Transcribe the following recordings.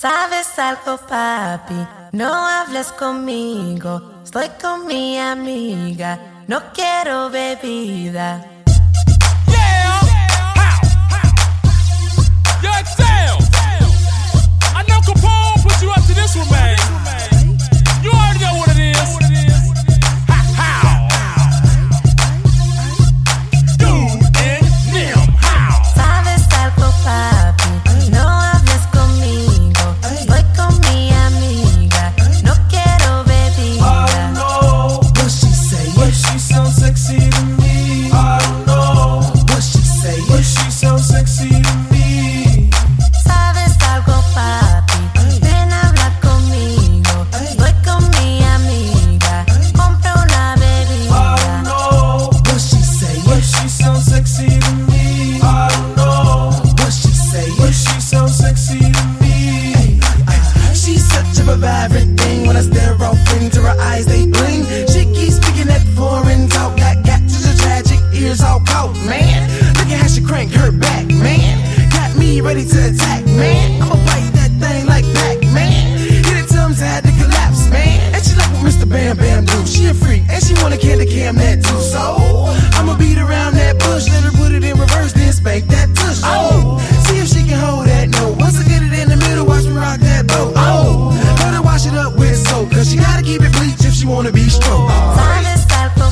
¿Sabes algo, papi? No hables conmigo. Estoy con mi amiga. No quiero bebida. Yeah! Yo, Excel! I know Capone put you up to this one, man. You already know what it is. How? Dude and them, how? ¿Sabes algo, papi? No hables conmigo. Estoy con mi amiga. No quiero bebida. I know what she say. What she so sexy to me. I know what she say. What she so sexy to me. ¿Sabes algo, papi? Ven a hablar conmigo. Estoy con mi amiga. Compra una bebida. I know what she say. What she so sexy to me. I know what she say. What she so sexy to me. She's such a vibrant thing. When I stare off into her eyes, they bling. She keeps speaking that foreign talk. Got to the tragic ears all caught, man. Look at how she crank her back, man. Got me ready to attack, man. I'ma bite that thing like Pac-Man. Hit it till I'm tired to collapse, man. And she like what Mr. Bam Bam do. She a freak, and she wanna candy cam that too. So I'ma beat around that bush, let her put it in reverse, then spank that tush. Oh, see if she can hold that note. Once I get it in the middle, watch me rock that boat. Oh, let her wash it up with soap, cause she gotta keep it bleach if she wanna be stroked. ¿Sabes algo,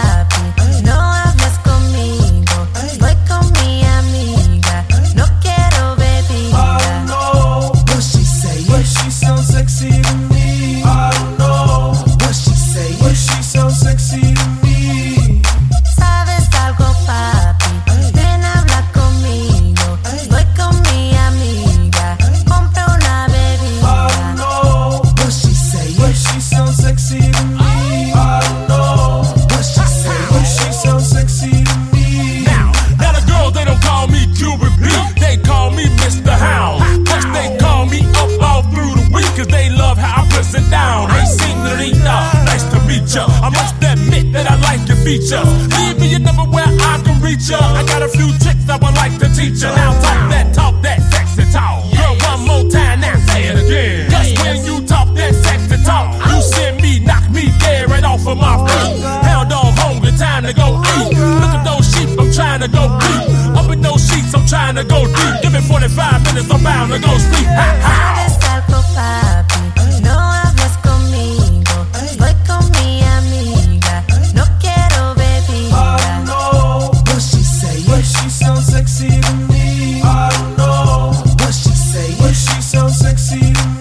papi? No hables conmigo. Estoy con mi amiga. No quiero bebida. I know what she say. What she so sexy to me. I know what she say. What she so sexy to me. ¿Sabes algo, papi? Ven a hablar conmigo. Estoy con mi amiga. Compra una I bebida. know what she say. What she so sexy to me. I know what she say. What she so sexy to me. Now the girls, they don't call me Cuban B. They call me Mr. Hound. Plus they call me up all through the week, cause they love how I press it down. Hey, senorita, nice to meet ya. I must admit that I like your features. Leave me your number where I can reach ya. I got a few tricks I would like to teach ya. Now talk that sexy talk. Girl, one more time, now say it again. Cause when you talk that sexy talk, you send me, knock me dead right off of my feet. Hound dog hungry, time to go eat. Look at those sheep, I'm trying to go deep. Up in those sheets, I'm trying to go deep. Give me 45 minutes, I'm bound to go sleep. ¿Sabes algo, papi? No hables conmigo. Estoy con mi amiga. No quiero bebida. I know what she say. What she so sexy to me. I know what she say. What she so sexy to me.